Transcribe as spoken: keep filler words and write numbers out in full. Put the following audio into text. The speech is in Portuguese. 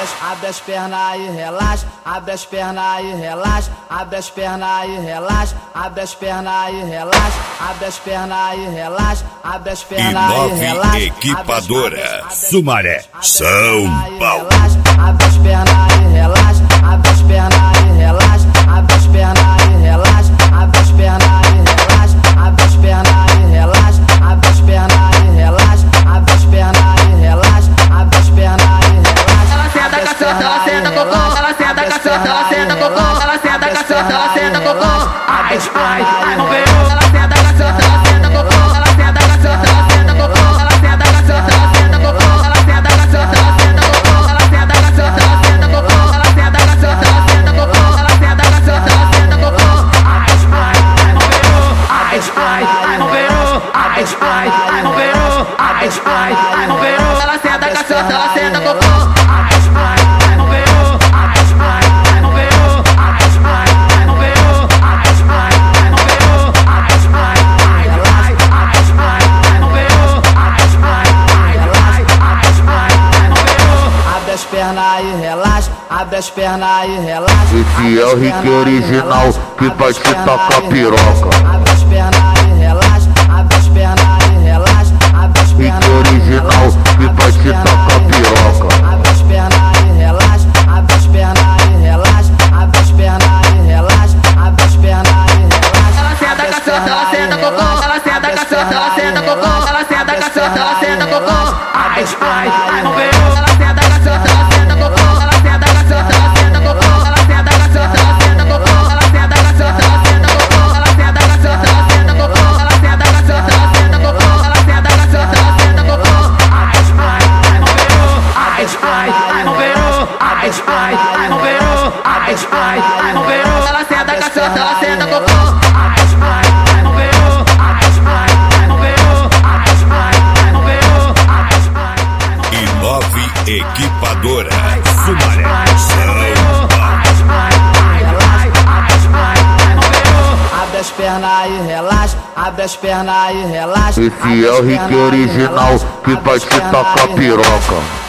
as, abre as pernas e relaxa, abre as pernas e relaxa, abre as pernas e relaxa, abre as pernas e relaxa, abre as pernas e relaxa, abre as pernas e relaxa. Equipadora Sumaré, São Paulo. Abre as pernas e relaxa, abre as pernas e relaxa, abre as pernas e relaxa, abre as pernas e relaxa, abre as pernas e relaxa, abre as pernas e relaxa, abre as pernas e relaxa, abre as pernas e relaxa. Ela senta com a santa, ela senta cocô, ela senta com a santa, ela senta cocô, ela senta com a santa, ela senta cocô. Ai, ai, ai, não veio. Ela senta com a santa, ela senta cocô, ela senta com a santa, ela senta cocô, ela senta com a santa, ela senta cocô, ela senta com a santa, ela senta cocô, ela senta com a santa, ela senta cocô, ela senta com a santa, ela senta cocô, ela senta com a santa, ela senta cocô. Ai, ai, ai, não veio. Ai, ai, ai, não veio. Ai, ai, ai, não veio. Ai, ai, ai, não veio. Ela senta com a santa, ela senta cocô. Ai, ai, ai, não veio. Ai, ai, ai, não veio. Ai, ai, ai, não veio. Ai, ai, ai, não veio. Ai, ai, ai, ai, ai, ai, não veio. Ai, ai, ai, ai, ai, ai, não veio. Abre as pernas e relaxa, abre as pernas e relaxa. Esse é o Rick original que vai te tacar piroca. Abre as pernas e relaxa, abre as pernas e relaxa, abre as pernas. Rick original que vai te tacar piroca. Abre as pernas e relaxa, abre as pernas e relaxa, abre as pernas e relaxa, abre as pernas e relaxa. Ela senta com a santa, ela senta cocô, ela senta com a santa, ela senta cocô, ela senta com a santa, ela senta cocô. Ai, ai, ai, não veio. Ela senta com a santa, ela senta cocô, ela senta com a santa, ela senta cocô, ela senta com a santa, ela senta cocô, ela senta com a santa, ela senta cocô, ela senta com a santa, ela senta cocô, ela senta com a santa, ela senta cocô, ela senta com a santa, ela senta cocô. Ai, ai, ai, não veio. Ai, ai, ai, não veio. Ai, ai, ai, não veio. Ai, ai, ai, não veio. Ela senta com a santa, ela senta cocô. Ai, ai, ai, não veio. Ai, ai, ai, não veio. Ai, ai, ai, não veio. Ai, ai, ai, não veio. E nove Equipadora Sumaré, São Paulo. Abre as pernas e relaxa, abre as pernas e relaxa. Esse é o Rick original que vai te tacar piroca.